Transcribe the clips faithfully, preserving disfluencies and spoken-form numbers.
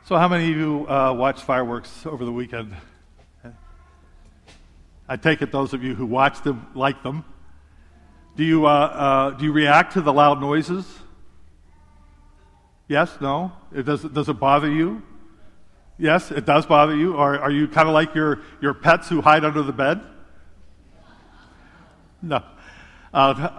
So how many of you uh, watched fireworks over the weekend? I take it those of you who watched them like them. Do you, uh, uh, do you react to the loud noises? Yes? No? It does, does it bother you? Yes, it does bother you? Or are you kind of like your, your pets who hide under the bed? No. Uh,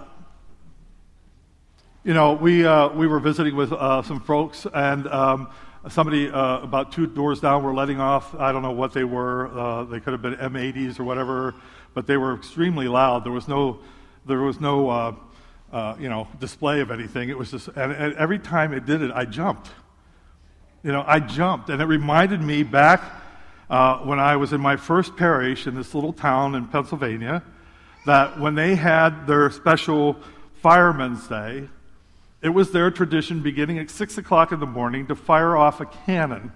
you know, we, uh, we were visiting with uh, some folks, and um, somebody uh, about two doors down were letting off, I don't know what they were, uh, they could have been M eighties or whatever, but they were extremely loud. There was no, there was no uh, uh, you know, display of anything. It was just, and, and every time it did it, I jumped. You know, I jumped, and it reminded me back uh, when I was in my first parish in this little town in Pennsylvania, that when they had their special Fireman's Day, it was their tradition beginning at six o'clock in the morning to fire off a cannon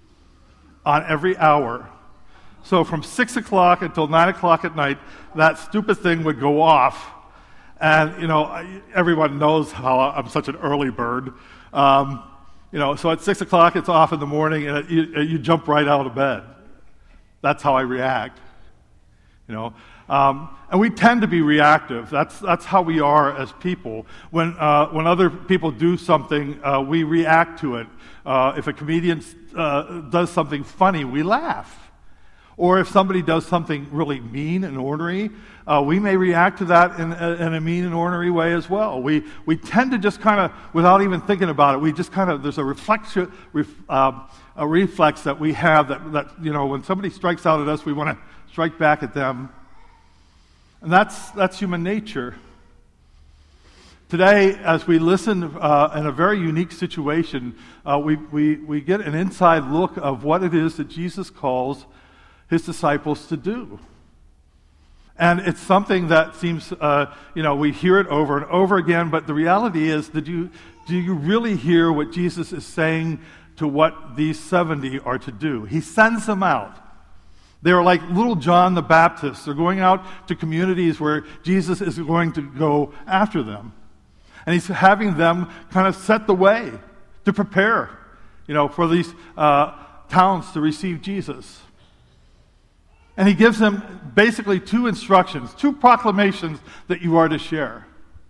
on every hour. So from six o'clock until nine o'clock at night, that stupid thing would go off. And, you know, everyone knows how I'm such an early bird. Um, you know, so at six o'clock, it's off in the morning, and it, you, you jump right out of bed. That's how I react, you know. Um, and we tend to be reactive. That's that's how we are as people. When uh, when other people do something, uh, we react to it. Uh, if a comedian uh, does something funny, we laugh. Or if somebody does something really mean and ornery, uh, we may react to that in, in a mean and ornery way as well. We we tend to just kind of, without even thinking about it, we just kind of, there's a reflection, ref, uh, a reflex that we have that, that, you know, when somebody strikes out at us, we want to strike back at them. And that's that's human nature. Today, as we listen uh, in a very unique situation, uh, we, we, we get an inside look of what it is that Jesus calls his disciples to do. And it's something that seems, uh, you know, we hear it over and over again, but the reality is, did you, do you really hear what Jesus is saying to what these seventy are to do? He sends them out. They are like little John the Baptist. They're going out to communities where Jesus is going to go after them. And he's having them kind of set the way to prepare, you know, for these uh, towns to receive Jesus. And he gives them basically two instructions, two proclamations that you are to share.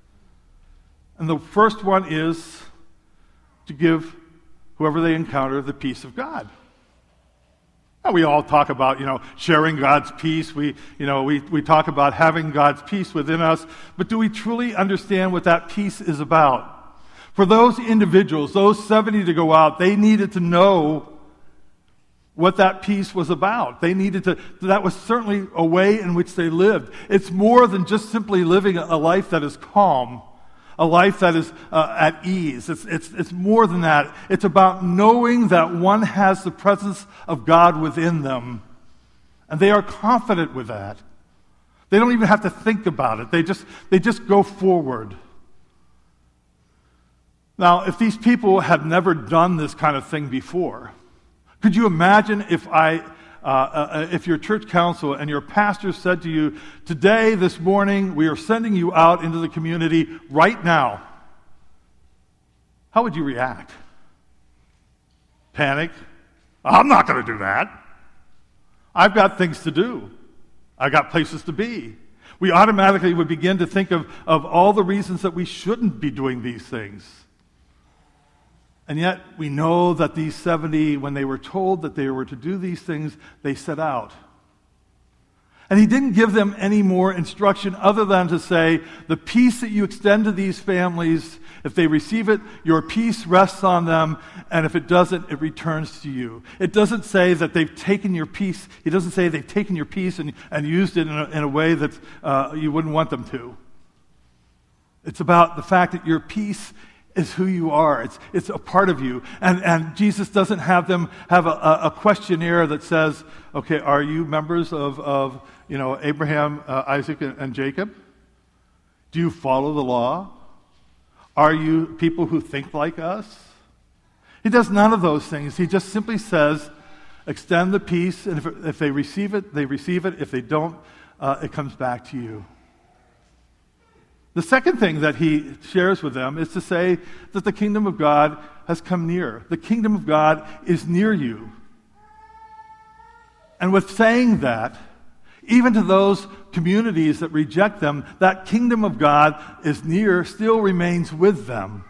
And the first one is to give whoever they encounter the peace of God. Now, we all talk about, you know, sharing God's peace. We, you know, we, we talk about having God's peace within us. But do we truly understand what that peace is about? For those individuals, those seventy to go out, they needed to know what that peace was about. They needed to, that was certainly a way in which they lived. It's more than just simply living a life that is calm, a life that is uh, at ease. It's, it's, it's more than that. It's about knowing that one has the presence of God within them. And they are confident with that. They don't even have to think about it. They just, they just go forward. Now, if these people have never done this kind of thing before, could you imagine if I, uh, uh, if your church council and your pastor said to you, today, this morning, we are sending you out into the community right now? How would you react? Panic? I'm not going to do that. I've got things to do. I've got places to be. We automatically would begin to think of, of all the reasons that we shouldn't be doing these things. And yet, we know that these seventy, when they were told that they were to do these things, they set out. And he didn't give them any more instruction other than to say, the peace that you extend to these families, if they receive it, your peace rests on them, and if it doesn't, it returns to you. It doesn't say that they've taken your peace. He doesn't say they've taken your peace and, and used it in a, in a way that uh, you wouldn't want them to. It's about the fact that your peace is who you are. It's it's a part of you. And and Jesus doesn't have them have a, a questionnaire that says, okay, are you members of, of you know, Abraham, uh, Isaac, and, and Jacob? Do you follow the law? Are you people who think like us? He does none of those things. He just simply says, extend the peace, and if, if they receive it, they receive it. If they don't, uh, it comes back to you. The second thing that he shares with them is to say that the kingdom of God has come near. The kingdom of God is near you. And with saying that, even to those communities that reject them, that kingdom of God is near, still remains with them.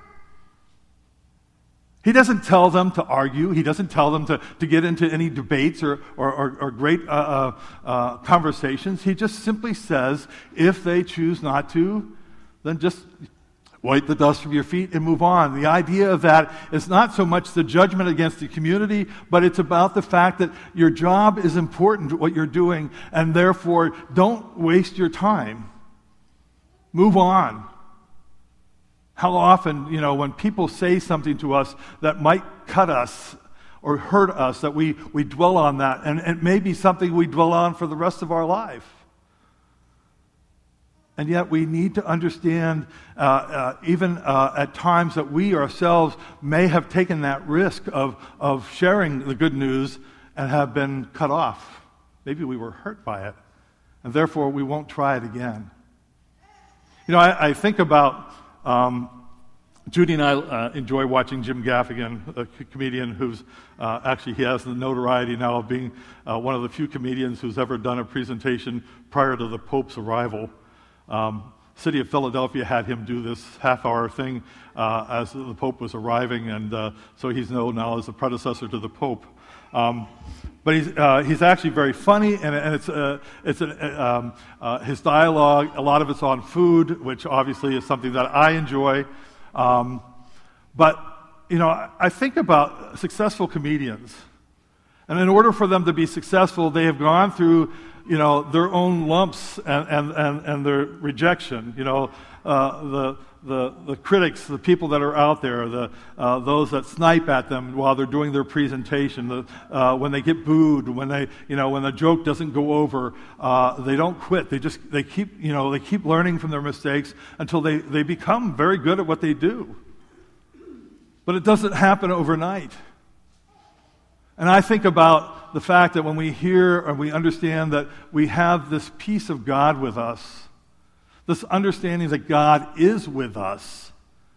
He doesn't tell them to argue. He doesn't tell them to, to get into any debates or, or, or, or great uh, uh, uh, conversations. He just simply says, if they choose not to, then just wipe the dust from your feet and move on. The idea of that is not so much the judgment against the community, but it's about the fact that your job is important, what you're doing, and therefore don't waste your time. Move on. How often, you know, when people say something to us that might cut us or hurt us, that we, we dwell on that, and it may be something we dwell on for the rest of our life. And yet we need to understand, uh, uh, even uh, at times, that we ourselves may have taken that risk of, of sharing the good news and have been cut off. Maybe we were hurt by it, and therefore we won't try it again. You know, I, I think about, um, Judy and I uh, enjoy watching Jim Gaffigan, a c- comedian who's, uh, actually he has the notoriety now of being uh, one of the few comedians who's ever done a presentation prior to the Pope's arrival. Um, City of Philadelphia had him do this half-hour thing uh, as the Pope was arriving, and uh, so he's known now as the predecessor to the Pope. Um, but he's uh, he's actually very funny, and, and it's uh, it's an, um, uh, his dialogue. A lot of it's on food, which obviously is something that I enjoy. Um, but you know, I, I think about successful comedians, and in order for them to be successful, they have gone through, you know, their own lumps and, and, and, and their rejection. You know, uh, the, the the critics, the people that are out there, the uh, those that snipe at them while they're doing their presentation, the, uh, when they get booed, when they, you know, when the joke doesn't go over, uh, they don't quit. They just they keep, you know, they keep learning from their mistakes until they, they become very good at what they do. But it doesn't happen overnight. And I think about the fact that when we hear and we understand that we have this peace of God with us, this understanding that God is with us,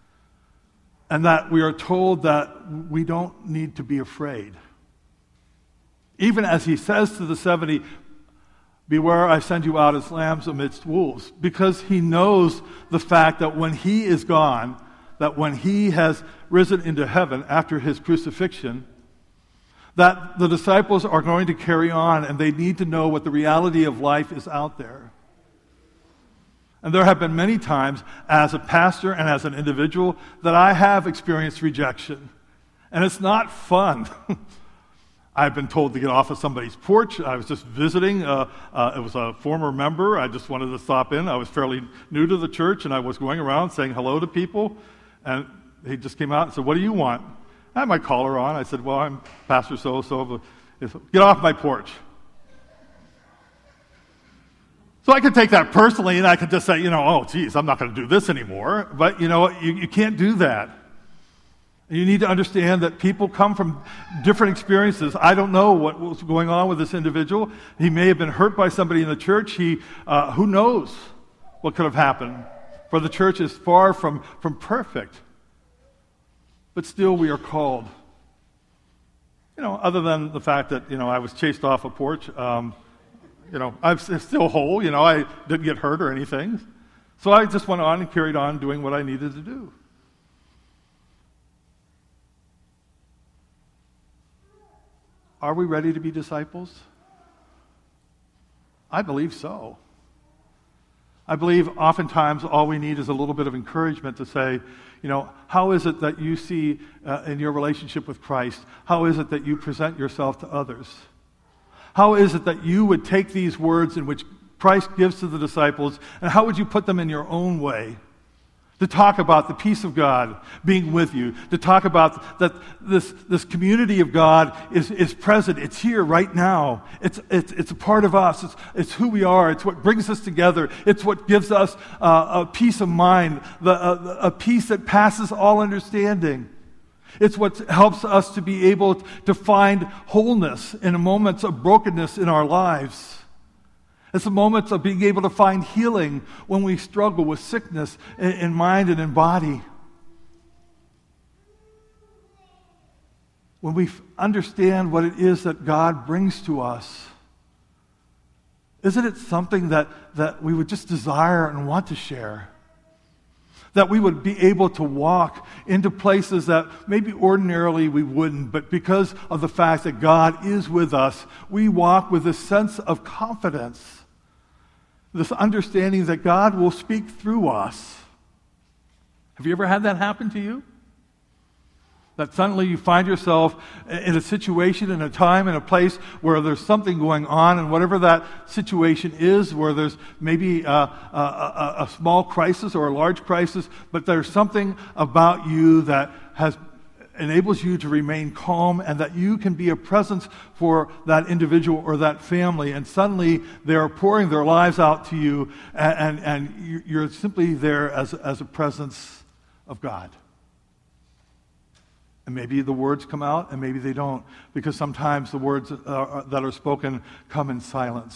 and that we are told that we don't need to be afraid. Even as he says to the seventy, beware, I send you out as lambs amidst wolves, because he knows the fact that when he is gone, that when he has risen into heaven after his crucifixion, that the disciples are going to carry on, and they need to know what the reality of life is out there. And there have been many times as a pastor and as an individual that I have experienced rejection. And it's not fun. I've been told to get off of somebody's porch. I was just visiting. Uh, uh, it was a former member. I just wanted to stop in. I was fairly new to the church, and I was going around saying hello to people. And he just came out and said, what do you want? I had my collar on. I said, well, I'm Pastor so-so. Get off my porch. So I could take that personally, and I could just say, you know, oh, geez, I'm not going to do this anymore. But, you know, you, you can't do that. You need to understand that people come from different experiences. I don't know what was going on with this individual. He may have been hurt by somebody in the church. He, uh, who knows what could have happened? For the church is far from, from perfect. But still we are called. You know, other than the fact that, you know, I was chased off a porch, um, you know, I'm still whole. You know, I didn't get hurt or anything. So I just went on and carried on doing what I needed to do. Are we ready to be disciples? I believe so. I believe oftentimes all we need is a little bit of encouragement to say, you know, how is it that you see uh, in your relationship with Christ, how is it that you present yourself to others? How is it that you would take these words in which Christ gives to the disciples, and how would you put them in your own way? To talk about the peace of God being with you, to talk about that this, this community of God is, is present. It's here right now. It's, it's, it's a part of us. It's, it's who we are. It's what brings us together. It's what gives us uh, a peace of mind, the, uh, a peace that passes all understanding. It's what helps us to be able to find wholeness in moments of brokenness in our lives. It's the moments of being able to find healing when we struggle with sickness in mind and in body. when we f- understand what it is that God brings to us, isn't it something that, that we would just desire and want to share? That we would be able to walk into places that maybe ordinarily we wouldn't, but because of the fact that God is with us, we walk with a sense of confidence, this understanding that God will speak through us. Have you ever had that happen to you? That suddenly you find yourself in a situation, in a time, in a place where there's something going on, and whatever that situation is, where there's maybe a, a, a, a small crisis or a large crisis, but there's something about you that has enables you to remain calm, and that you can be a presence for that individual or that family, and suddenly they're pouring their lives out to you, and, and, and you're simply there as, as a presence of God. And maybe the words come out, and maybe they don't, because sometimes the words uh, that are spoken come in silence.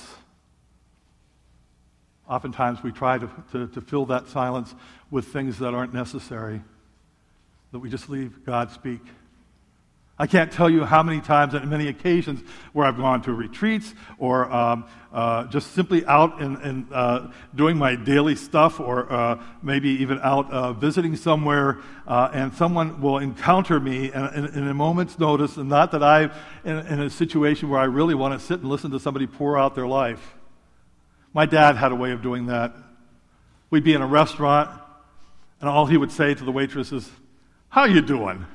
Oftentimes we try to, to, to fill that silence with things that aren't necessary, that we just leave God speak. I can't tell you how many times and many occasions where I've gone to retreats or um, uh, just simply out in, in uh, doing my daily stuff, or uh, maybe even out uh, visiting somewhere, uh, and someone will encounter me in, in, in a moment's notice, and not that I'm in, in a situation where I really want to sit and listen to somebody pour out their life. My dad had a way of doing that. We'd be in a restaurant, and all he would say to the waitress is, "How you doing?"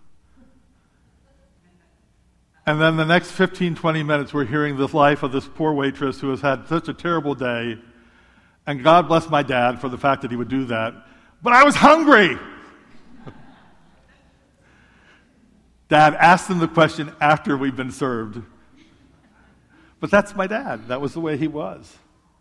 And then the next fifteen, twenty minutes, we're hearing the life of this poor waitress who has had such a terrible day. And God bless my dad for the fact that he would do that. But I was hungry. Dad asked them the question after we'd been served. But that's my dad. That was the way he was.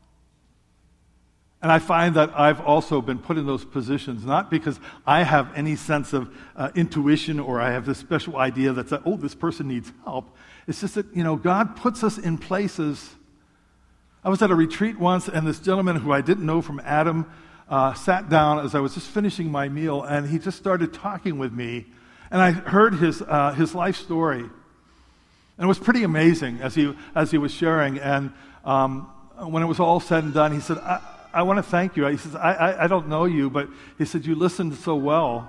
And I find that I've also been put in those positions, not because I have any sense of uh, intuition, or I have this special idea that, oh, this person needs help. It's just that, you know, God puts us in places. I was at a retreat once, and this gentleman who I didn't know from Adam uh, sat down as I was just finishing my meal, and he just started talking with me. And I heard his uh, his life story. And it was pretty amazing as he, as he was sharing. And um, when it was all said and done, he said, I, I want to thank you. He says, I, I, I don't know you, but he said, you listened so well.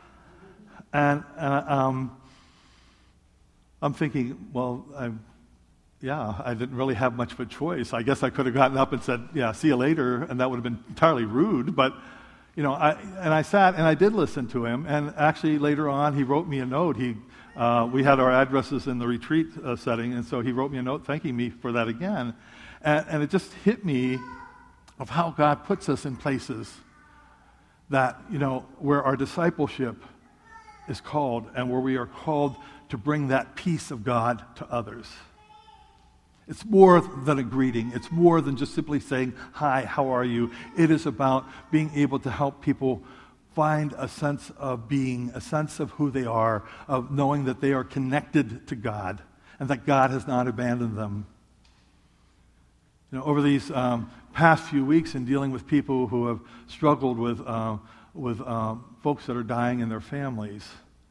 And, and um, I'm thinking, well, I'm, yeah, I didn't really have much of a choice. I guess I could have gotten up and said, yeah, see you later, and that would have been entirely rude. But, you know, I, and I sat and I did listen to him. And actually later on, he wrote me a note. He, uh, we had our addresses in the retreat uh, setting, and so he wrote me a note thanking me for that again. And, and it just hit me of how God puts us in places that, you know, where our discipleship is called, and where we are called to bring that peace of God to others. It's more than a greeting. It's more than just simply saying, hi, how are you? It is about being able to help people find a sense of being, a sense of who they are, of knowing that they are connected to God, and that God has not abandoned them. You know, over these um, past few weeks in dealing with people who have struggled with uh, with um, folks that are dying in their families,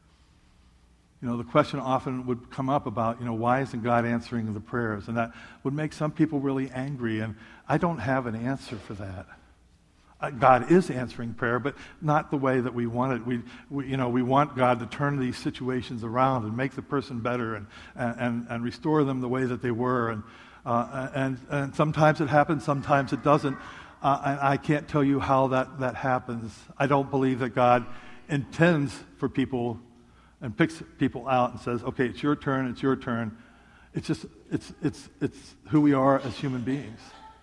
you know, the question often would come up about, you know, why isn't God answering the prayers? And that would make some people really angry, and I don't have an answer for that. Uh, God is answering prayer, but not the way that we want it. We, we, you know, we want God to turn these situations around and make the person better, and and and restore them the way that they were. And Uh, and, and sometimes it happens, sometimes it doesn't. Uh, and I can't tell you how that, that happens. I don't believe that God intends for people and picks people out and says, okay, it's your turn, it's your turn. It's just, it's, it's, it's who we are as human beings.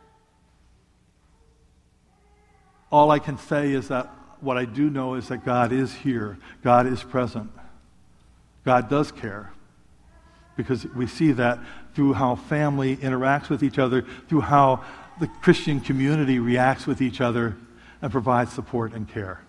All I can say is that what I do know is that God is here. God is present. God does care. Because we see that through how family interacts with each other, through how the Christian community reacts with each other and provides support and care.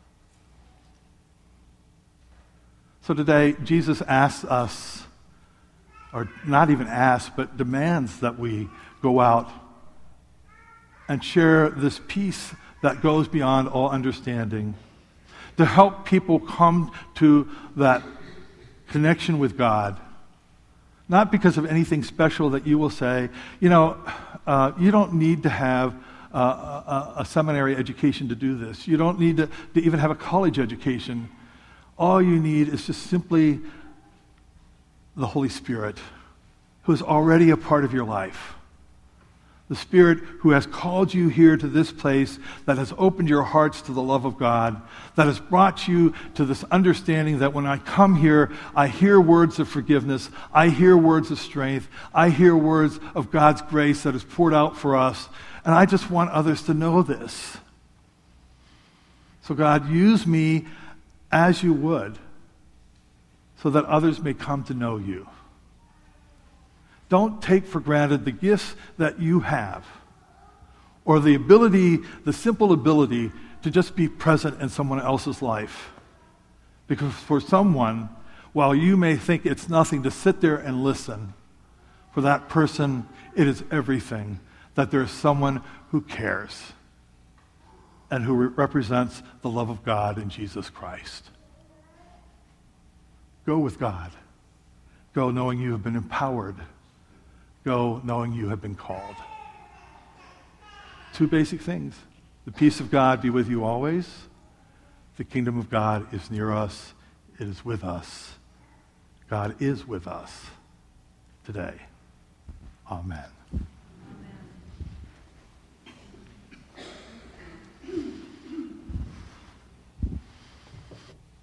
So today, Jesus asks us, or not even asks, but demands that we go out and share this peace that goes beyond all understanding, to help people come to that connection with God. Not because of anything special that you will say. You know, uh, you don't need to have uh, a, a seminary education to do this. You don't need to, to even have a college education. All you need is just simply the Holy Spirit, who is already a part of your life. The Spirit who has called you here to this place, that has opened your hearts to the love of God, that has brought you to this understanding that when I come here, I hear words of forgiveness, I hear words of strength, I hear words of God's grace that is poured out for us, and I just want others to know this. So God, use me as you would, so that others may come to know you. Don't take for granted the gifts that you have, or the ability, the simple ability to just be present in someone else's life. Because for someone, while you may think it's nothing to sit there and listen, for that person, it is everything, that there's someone who cares and who re- represents the love of God in Jesus Christ. Go with God. Go knowing you have been empowered. Go knowing you have been called. Two basic things. The peace of God be with you always. The kingdom of God is near us. It is with us. God is with us today. Amen.